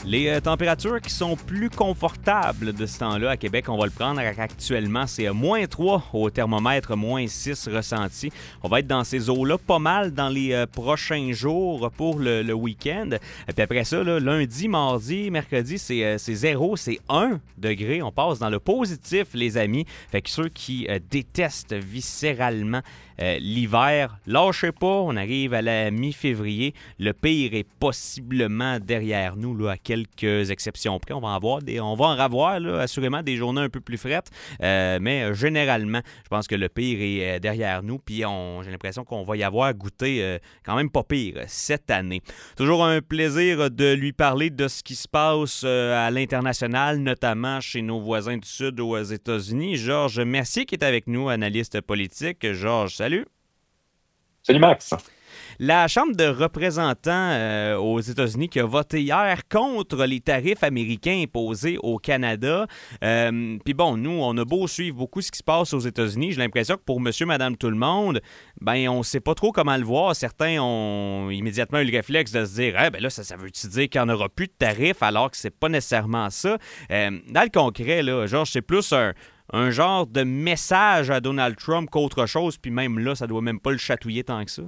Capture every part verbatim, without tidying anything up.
Les euh, températures qui sont plus confortables de ce temps-là à Québec, on va le prendre actuellement, c'est euh, moins trois au thermomètre, moins six ressenti. On va être dans ces eaux-là pas mal dans les euh, prochains jours pour le, le week-end. Et puis après ça, là, lundi, mardi, mercredi, c'est, euh, c'est zéro, c'est un degré. On passe dans le positif, les amis. Fait que ceux qui euh, détestent viscéralement euh, l'hiver, lâchez pas, on arrive à la mi-février. Le pire est possiblement derrière nous, là, à quelques exceptions près. On va en avoir des, on va en avoir là, assurément des journées un peu plus frettes, euh, mais euh, généralement, je pense que le pire est euh, derrière nous. Puis on, j'ai l'impression qu'on va y avoir goûté euh, quand même pas pire euh, cette année. Toujours un plaisir de lui parler de ce qui se passe euh, à l'international, notamment chez nos voisins du Sud aux États-Unis. Georges Mercier qui est avec nous, analyste politique. Georges, salut. Salut Max. La Chambre de représentants euh, aux États-Unis qui a voté hier contre les tarifs américains imposés au Canada. Euh, Puis bon, nous, on a beau suivre beaucoup ce qui se passe aux États-Unis. J'ai l'impression que pour monsieur, madame, tout le monde, ben on ne sait pas trop comment le voir. Certains ont immédiatement eu le réflexe de se dire eh, « ben là, ça, ça veut-tu dire qu'il n'y en aura plus de tarifs alors que c'est pas nécessairement ça? Euh, » Dans le concret, là, genre, c'est plus un... un genre de message à Donald Trump qu'autre chose, puis même là, ça doit même pas le chatouiller tant que ça.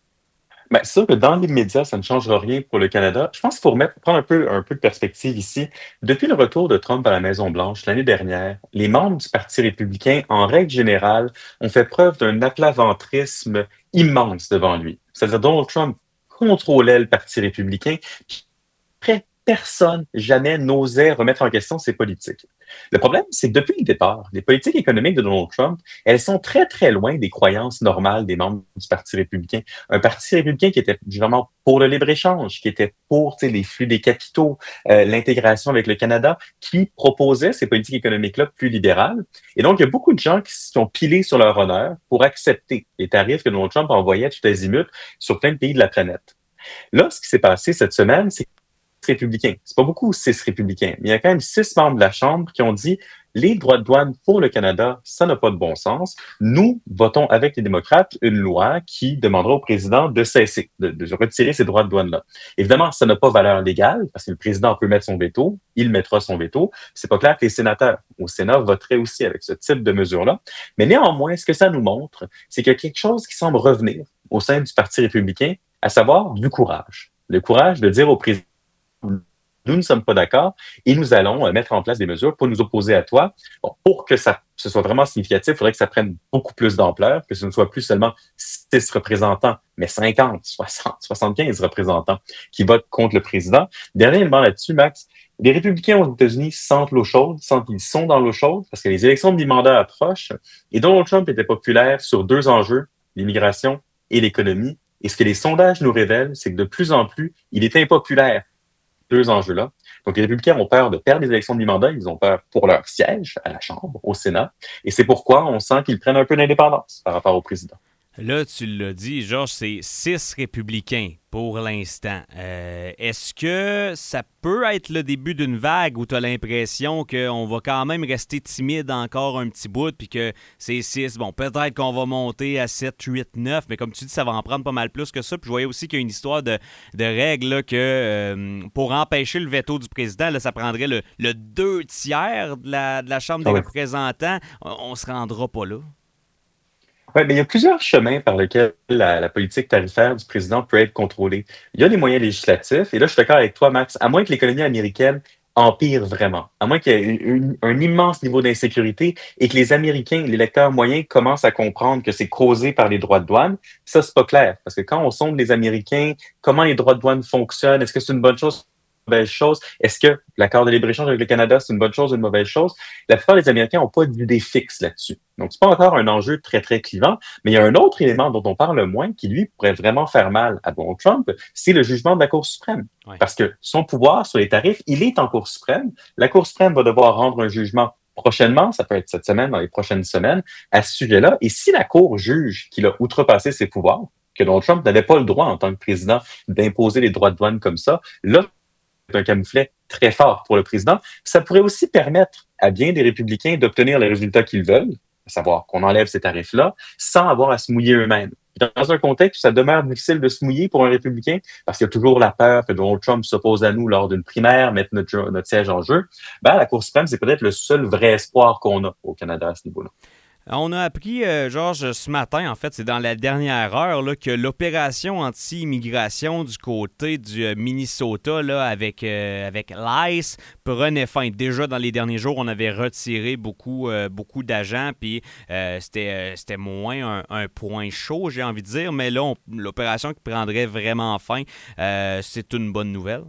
Ben, c'est sûr que dans l'immédiat, ça ne changera rien pour le Canada. Je pense qu'il faut remettre, prendre un peu, un peu de perspective ici. Depuis le retour de Trump à la Maison-Blanche l'année dernière, les membres du Parti républicain, en règle générale, ont fait preuve d'un aplaventrisme immense devant lui. C'est-à-dire Donald Trump contrôlait le Parti républicain, puis après, personne jamais n'osait remettre en question ses politiques. Le problème, c'est que depuis le départ, les politiques économiques de Donald Trump, elles sont très, très loin des croyances normales des membres du Parti républicain. Un Parti républicain qui était vraiment pour le libre-échange, qui était pour les flux des capitaux, euh, l'intégration avec le Canada, qui proposait ces politiques économiques-là plus libérales. Et donc, il y a beaucoup de gens qui se sont pilés sur leur honneur pour accepter les tarifs que Donald Trump envoyait tout azimut sur plein de pays de la planète. Là, ce qui s'est passé cette semaine, c'est républicains. C'est pas beaucoup, six républicains. Mais il y a quand même six membres de la Chambre qui ont dit les droits de douane pour le Canada, ça n'a pas de bon sens. Nous votons avec les démocrates une loi qui demandera au président de cesser, de, de retirer ces droits de douane-là. Évidemment, ça n'a pas valeur légale parce que le président peut mettre son veto, il mettra son veto. C'est pas clair que les sénateurs au Sénat voteraient aussi avec ce type de mesure-là. Mais néanmoins, ce que ça nous montre, c'est qu'il y a quelque chose qui semble revenir au sein du Parti républicain, à savoir du courage. Le courage de dire au président nous ne sommes pas d'accord et nous allons euh, mettre en place des mesures pour nous opposer à toi. Bon, pour que ça ce soit vraiment significatif, il faudrait que ça prenne beaucoup plus d'ampleur, que ce ne soit plus seulement six représentants, mais cinquante, soixante, soixante-quinze représentants qui votent contre le président. Dernier élément là-dessus, Max, les républicains aux États-Unis sentent l'eau chaude, sentent qu'ils sont dans l'eau chaude parce que les élections de mi-mandat approchent et Donald Trump était populaire sur deux enjeux, l'immigration et l'économie. Et ce que les sondages nous révèlent, c'est que de plus en plus, il est impopulaire deux enjeux-là. Donc, les républicains ont peur de perdre les élections de mi-mandat. Ils ont peur pour leur siège à la Chambre, au Sénat. Et c'est pourquoi on sent qu'ils prennent un peu d'indépendance par rapport au président. Là, tu l'as dit, Georges, c'est six républicains pour l'instant. Euh, est-ce que ça peut être le début d'une vague où tu as l'impression qu'on va quand même rester timide encore un petit bout puis que c'est six, bon, peut-être qu'on va monter à sept, huit, neuf, mais comme tu dis, ça va en prendre pas mal plus que ça. Puis je voyais aussi qu'il y a une histoire de, de règles là, que euh, pour empêcher le veto du président, là, ça prendrait le, le deux tiers de la, de la Chambre des Ah oui. représentants. On ne se rendra pas là. Oui, mais il y a plusieurs chemins par lesquels la, la politique tarifaire du président peut être contrôlée. Il y a des moyens législatifs, et là, je suis d'accord avec toi, Max, à moins que l'économie américaine empire vraiment, à moins qu'il y ait une- une- un immense niveau d'insécurité et que les Américains, les lecteurs moyens, commencent à comprendre que c'est causé par les droits de douane, ça, c'est pas clair. Parce que quand on sonde les Américains, comment les droits de douane fonctionnent, est-ce que c'est une bonne chose? Une mauvaise chose? Est-ce que l'accord de libre-échange avec le Canada, c'est une bonne chose ou une mauvaise chose? La plupart des Américains n'ont pas d'idée fixe là-dessus. Donc, c'est pas encore un enjeu très, très clivant, mais il y a un autre élément dont on parle moins qui, lui, pourrait vraiment faire mal à Donald Trump, c'est le jugement de la Cour suprême. Ouais. Parce que son pouvoir sur les tarifs, il est en Cour suprême. La Cour suprême va devoir rendre un jugement prochainement, ça peut être cette semaine, dans les prochaines semaines, à ce sujet-là. Et si la Cour juge qu'il a outrepassé ses pouvoirs, que Donald Trump n'avait pas le droit, en tant que président, d'imposer les droits de douane comme ça, là, c'est un camouflet très fort pour le président. Ça pourrait aussi permettre à bien des républicains d'obtenir les résultats qu'ils veulent, à savoir qu'on enlève ces tarifs-là, sans avoir à se mouiller eux-mêmes. Dans un contexte où ça demeure difficile de se mouiller pour un républicain, parce qu'il y a toujours la peur que Donald Trump s'oppose à nous lors d'une primaire, mette notre, notre siège en jeu, ben, la Cour suprême, c'est peut-être le seul vrai espoir qu'on a au Canada à ce niveau-là. On a appris, euh, Georges, ce matin, en fait, c'est dans la dernière heure, là, que l'opération anti-immigration du côté du euh, Minnesota, là, avec, euh, avec l'ICE, prenait fin. Déjà, dans les derniers jours, on avait retiré beaucoup, euh, beaucoup d'agents, puis euh, c'était, euh, c'était moins un, un point chaud, j'ai envie de dire, mais là, on, l'opération qui prendrait vraiment fin, euh, c'est une bonne nouvelle.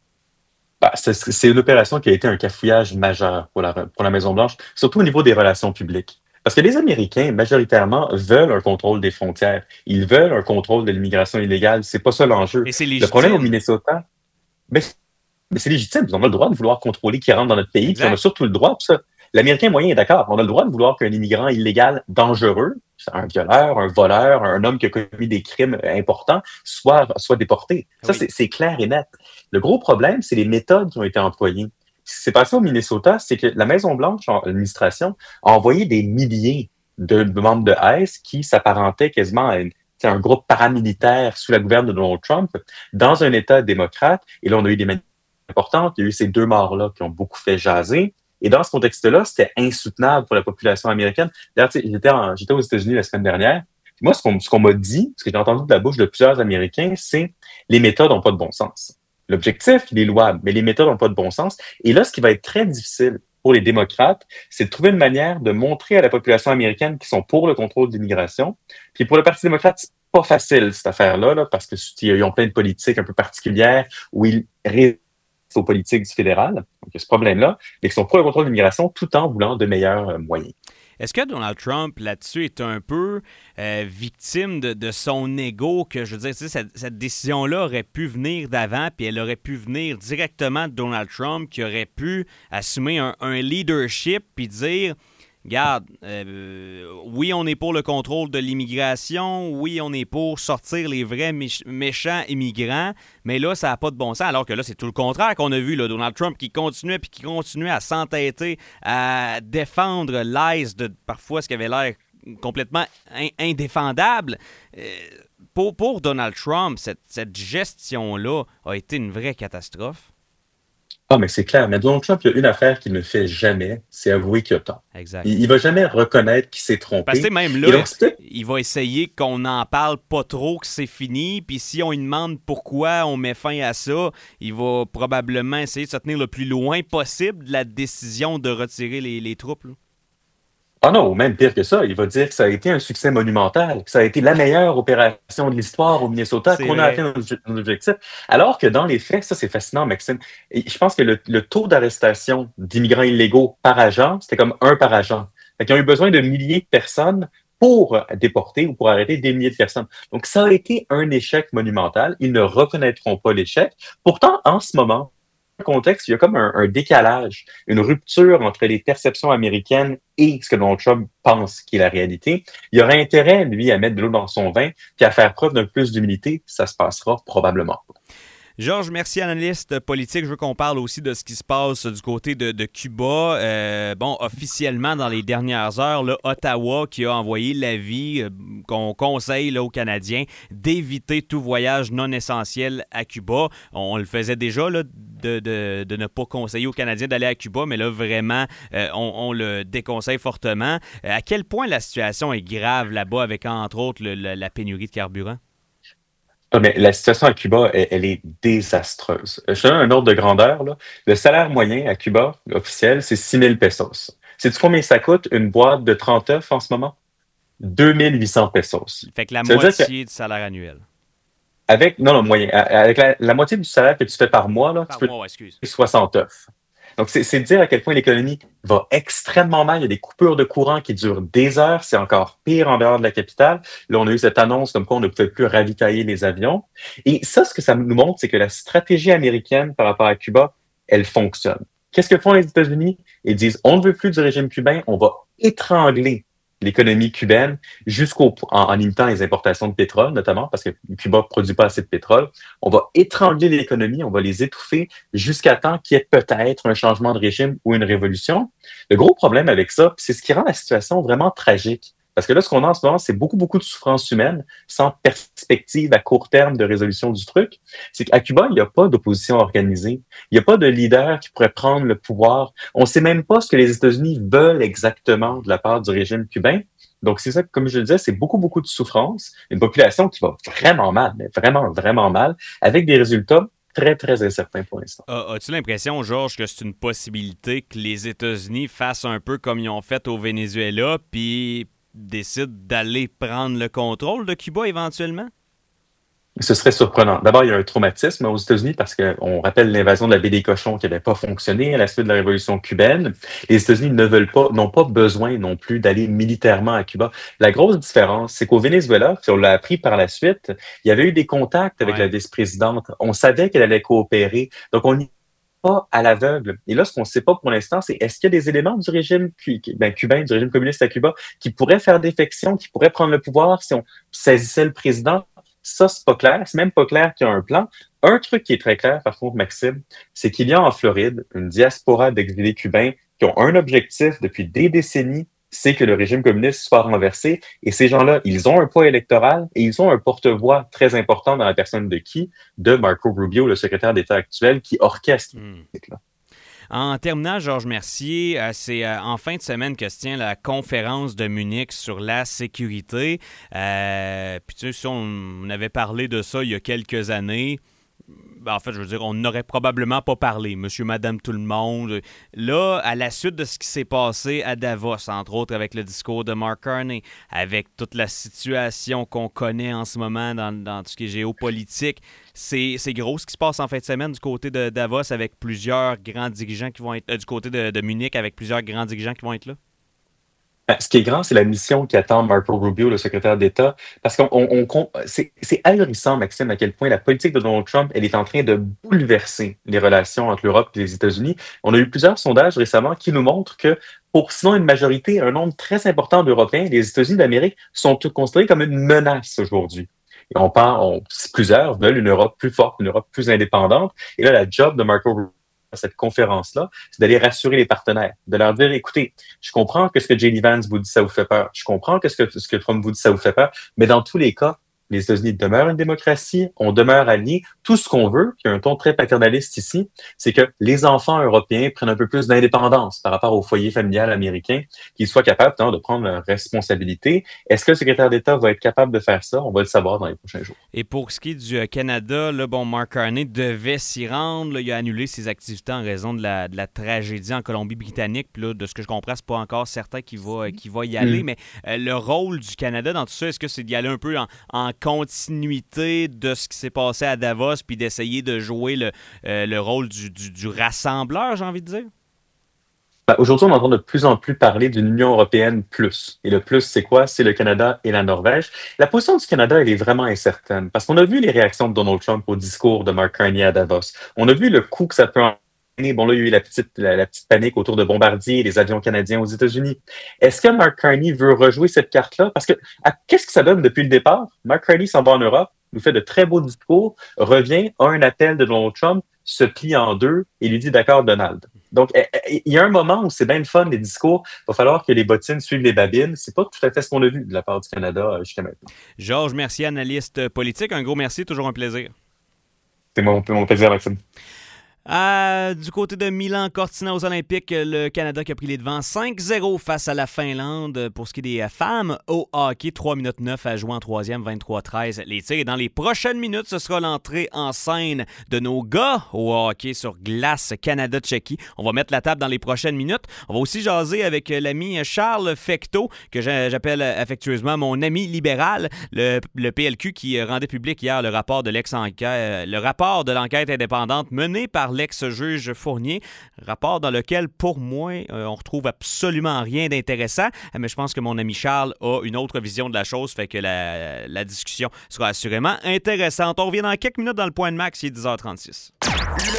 Ben, c'est, c'est une opération qui a été un cafouillage majeur pour la, pour la Maison-Blanche, surtout au niveau des relations publiques. Parce que les Américains, majoritairement, veulent un contrôle des frontières. Ils veulent un contrôle de l'immigration illégale. C'est pas ça l'enjeu. Et c'est Le problème au légitime. Minnesota, ben, mais c'est légitime. On a le droit de vouloir contrôler qui rentre dans notre pays, puis on a Exact. surtout le droit, puis ça, l'Américain moyen est d'accord. On a le droit de vouloir qu'un immigrant illégal dangereux, un violeur, un voleur, un homme qui a commis des crimes importants, soit, soit déporté. Ça, Oui. c'est, c'est clair et net. Le gros problème, c'est les méthodes qui ont été employées. Ce qui s'est passé au Minnesota, c'est que la Maison-Blanche, en administration, a envoyé des milliers de membres de ICE qui s'apparentaient quasiment à une, c'est un groupe paramilitaire sous la gouverne de Donald Trump dans un État démocrate. Et là, on a eu des manifestations importantes. Il y a eu ces deux morts-là qui ont beaucoup fait jaser. Et dans ce contexte-là, c'était insoutenable pour la population américaine. D'ailleurs, tu sais, j'étais, en- j'étais aux États-Unis la semaine dernière. Puis moi, ce qu'on, ce qu'on m'a dit, ce que j'ai entendu de la bouche de plusieurs Américains, c'est les méthodes n'ont pas de bon sens. L'objectif, il est louable, mais les méthodes n'ont pas de bon sens. Et là, ce qui va être très difficile pour les démocrates, c'est de trouver une manière de montrer à la population américaine qu'ils sont pour le contrôle de l'immigration. Puis pour le Parti démocrate, c'est pas facile, cette affaire-là, là, parce qu'ils ont plein de politiques un peu particulières où ils résistent aux politiques du fédéral. Donc, il y a ce problème-là, mais qui sont pour le contrôle de l'immigration tout en voulant de meilleurs euh, moyens. Est-ce que Donald Trump, là-dessus, est un peu euh, victime de, de son ego, que, je veux dire, tu sais, cette, cette décision-là aurait pu venir d'avant, puis elle aurait pu venir directement de Donald Trump, qui aurait pu assumer un, un leadership, puis dire, regarde, euh, oui, on est pour le contrôle de l'immigration, oui, on est pour sortir les vrais méch- méchants immigrants, mais là, ça n'a pas de bon sens, alors que là, c'est tout le contraire qu'on a vu, là, Donald Trump qui continuait puis qui continuait à s'entêter, à défendre l'I C E de parfois ce qui avait l'air complètement in- indéfendable. Euh, pour, pour Donald Trump, cette, cette gestion-là a été une vraie catastrophe. Ah, mais c'est clair. Mais Donald Trump, il y a une affaire qu'il ne fait jamais, c'est avouer qu'il a tort. Exact. Il, il va jamais reconnaître qu'il s'est Parce que trompé. même Et là, donc, c'est il va essayer qu'on n'en parle pas trop, que c'est fini. Puis si on lui demande pourquoi on met fin à ça, il va probablement essayer de se tenir le plus loin possible de la décision de retirer les, les troupes, là. Ah non, même pire que ça, il va dire que ça a été un succès monumental, que ça a été la meilleure opération de l'histoire au Minnesota, C'est qu'on a vrai. atteint nos, nos objectifs. Alors que dans les faits, ça c'est fascinant, Maxime. Et je pense que le, le taux d'arrestation d'immigrants illégaux par agent, c'était comme un par agent. Fait qu'ils ont eu besoin de milliers de personnes pour déporter ou pour arrêter des milliers de personnes. Donc ça a été un échec monumental. Ils ne reconnaîtront pas l'échec. Pourtant, en ce moment, contexte, il y a comme un, un décalage, une rupture entre les perceptions américaines et ce que Donald Trump pense qui est la réalité. Il y aurait intérêt, lui, à mettre de l'eau dans son vin, puis à faire preuve d'un peu plus d'humilité. Ça se passera probablement pas. Georges, merci, analyste politique. Je veux qu'on parle aussi de ce qui se passe du côté de, de Cuba. Euh, bon, officiellement, dans les dernières heures, là, Ottawa qui a envoyé l'avis euh, qu'on conseille là, aux Canadiens d'éviter tout voyage non essentiel à Cuba. On, on le faisait déjà, là, de, de, de ne pas conseiller aux Canadiens d'aller à Cuba, mais là, vraiment, euh, on, on le déconseille fortement. Euh, à quel point la situation est grave là-bas avec, entre autres, le, la, la pénurie de carburant? Ah, mais la situation à Cuba, elle, elle est désastreuse. Je te donne un ordre de grandeur, là. Le salaire moyen à Cuba, officiel, c'est six mille pesos. Sais-tu combien ça coûte une boîte de trente œufs en ce moment? deux mille huit cents pesos. Fait que la Ça veut dire moitié du salaire annuel. qu'avec, non, non, moyen, avec la, la moitié du salaire que tu fais par mois, là, tu Par peux mois, excuse. te soixante œufs. Donc, c'est c'est dire à quel point l'économie va extrêmement mal. Il y a des coupures de courant qui durent des heures. C'est encore pire en dehors de la capitale. Là, on a eu cette annonce comme quoi on ne pouvait plus ravitailler les avions. Et ça, ce que ça nous montre, c'est que la stratégie américaine par rapport à Cuba, elle fonctionne. Qu'est-ce que font les États-Unis? Ils disent, on ne veut plus du régime cubain, on va étrangler l'économie cubaine jusqu'au en, en limitant les importations de pétrole, notamment parce que Cuba ne produit pas assez de pétrole. On va étrangler l'économie, on va les étouffer jusqu'à temps qu'il y ait peut-être un changement de régime ou une révolution. Le gros problème avec ça, c'est ce qui rend la situation vraiment tragique. Parce que là, ce qu'on a en ce moment, c'est beaucoup, beaucoup de souffrance humaine sans perspective à court terme de résolution du truc. C'est qu'à Cuba, il n'y a pas d'opposition organisée. Il n'y a pas de leader qui pourrait prendre le pouvoir. On ne sait même pas ce que les États-Unis veulent exactement de la part du régime cubain. Donc, c'est ça, comme je le disais, c'est beaucoup, beaucoup de souffrance. Une population qui va vraiment mal, mais vraiment, vraiment mal, avec des résultats très, très incertain pour l'instant. Uh, as-tu l'impression, Georges, que c'est une possibilité que les États-Unis fassent un peu comme ils ont fait au Venezuela, puis décident d'aller prendre le contrôle de Cuba éventuellement? Ce serait surprenant. D'abord, il y a un traumatisme aux États-Unis parce qu'on rappelle l'invasion de la baie des Cochons qui n'avait pas fonctionné à la suite de la révolution cubaine. Les États-Unis ne veulent pas, n'ont pas besoin non plus d'aller militairement à Cuba. La grosse différence, c'est qu'au Venezuela, puis on l'a appris par la suite, il y avait eu des contacts avec Ouais. la vice-présidente. On savait qu'elle allait coopérer. Donc, on n'y pas à l'aveugle. Et là, ce qu'on ne sait pas pour l'instant, c'est est-ce qu'il y a des éléments du régime cu- ben, cubain, du régime communiste à Cuba, qui pourraient faire défection, qui pourraient prendre le pouvoir si on saisissait le président? Ça, c'est pas clair. C'est même pas clair qu'il y a un plan. Un truc qui est très clair, par contre, Maxime, c'est qu'il y a en Floride une diaspora d'exilés cubains qui ont un objectif depuis des décennies, c'est que le régime communiste soit renversé. Et ces gens-là, ils ont un poids électoral et ils ont un porte-voix très important dans la personne de qui? De Marco Rubio, le secrétaire d'État actuel, qui orchestre Hmm. ce truc-là. En terminant, Georges Mercier, euh, c'est euh, en fin de semaine que se tient la conférence de Munich sur la sécurité. Euh, puis tu sais, si on, on avait parlé de ça il y a quelques années. Ben, en fait, je veux dire, on n'aurait probablement pas parlé, monsieur, madame, tout le monde. Là, à la suite de ce qui s'est passé à Davos, entre autres avec le discours de Mark Carney, avec toute la situation qu'on connaît en ce moment dans, dans tout ce qui est géopolitique, c'est, c'est gros ce qui se passe en fin de semaine du côté de Davos avec plusieurs grands dirigeants qui vont être... Euh, du côté de, de Munich avec plusieurs grands dirigeants qui vont être là. Ben, ce qui est grand, c'est la mission qui attend Marco Rubio, le secrétaire d'État, parce qu'on on, on- c'est c'est ahurissant, Maxime, à quel point la politique de Donald Trump, elle est en train de bouleverser les relations entre l'Europe et les États-Unis. On a eu plusieurs sondages récemment qui nous montrent que pour sinon une majorité, un nombre très important d'Européens, les États-Unis d'Amérique sont tous considérés comme une menace aujourd'hui. Et on parle, on, plusieurs veulent une Europe plus forte, une Europe plus indépendante. Et là, la job de Marco Rubio à cette conférence-là, c'est d'aller rassurer les partenaires, de leur dire, écoutez, je comprends que ce que J D Vance vous dit, ça vous fait peur. Je comprends que ce que, ce que Trump vous dit, ça vous fait peur. Mais dans tous les cas, les États-Unis demeurent une démocratie, on demeure alliés. Tout ce qu'on veut, puis il y a un ton très paternaliste ici, c'est que les enfants européens prennent un peu plus d'indépendance par rapport au foyer familial américain, qu'ils soient capables non, de prendre leurs responsabilités. Est-ce que le secrétaire d'État va être capable de faire ça? On va le savoir dans les prochains jours. Et pour ce qui est du euh, Canada, là, bon, Mark Carney devait s'y rendre. Là, il a annulé ses activités en raison de la, de la tragédie en Colombie-Britannique. Puis là, de ce que je comprends, c'est pas encore certain qu'il va, qu'il va y aller. Mm. Mais euh, le rôle du Canada dans tout ça, est-ce que c'est d'y aller un peu en, en continuité de ce qui s'est passé à Davos, puis d'essayer de jouer le, euh, le rôle du, du, du rassembleur, j'ai envie de dire? Ben, aujourd'hui, on entend de plus en plus parler d'une Union européenne plus. Et le plus, c'est quoi? C'est le Canada et la Norvège. La position du Canada, elle est vraiment incertaine parce qu'on a vu les réactions de Donald Trump au discours de Mark Carney à Davos. On a vu le coup que ça peut entraîner. Bon, là, il y a eu la petite, la, la petite panique autour de Bombardier et des avions canadiens aux États-Unis. Est-ce que Mark Carney veut rejouer cette carte-là? Parce que à, qu'est-ce que ça donne depuis le départ? Mark Carney s'en va en Europe, nous fait de très beaux discours, revient, a un appel de Donald Trump, se plie en deux et lui dit d'accord, Donald. Donc, il y a un moment où c'est bien le fun, les discours. Il va falloir que les bottines suivent les babines. C'est pas tout à fait ce qu'on a vu de la part du Canada jusqu'à maintenant. Georges Mercier, analyste politique. Un gros merci, toujours un plaisir. C'est mon, mon plaisir, Maxime. Euh, du côté de Milan-Cortina aux Olympiques, le Canada qui a pris les devants cinq zéro face à la Finlande. Pour ce qui est des femmes au hockey, trois minutes neuf à jouer en troisième, vingt-trois treize les tirs. Et dans les prochaines minutes, ce sera l'entrée en scène de nos gars au hockey sur glace Canada-Tchéquie. On va mettre la table dans les prochaines minutes. On va aussi jaser avec l'ami Charles Fecteau, que j'appelle affectueusement mon ami libéral, le, le P L Q qui rendait public hier le rapport de l'ex-enquête, le rapport de l'enquête indépendante menée par l'ex-juge Fournier, rapport dans lequel, pour moi, euh, on retrouve absolument rien d'intéressant, mais je pense que mon ami Charles a une autre vision de la chose, fait que la, la discussion sera assurément intéressante. On revient dans quelques minutes dans le point de max, il est dix heures trente-six.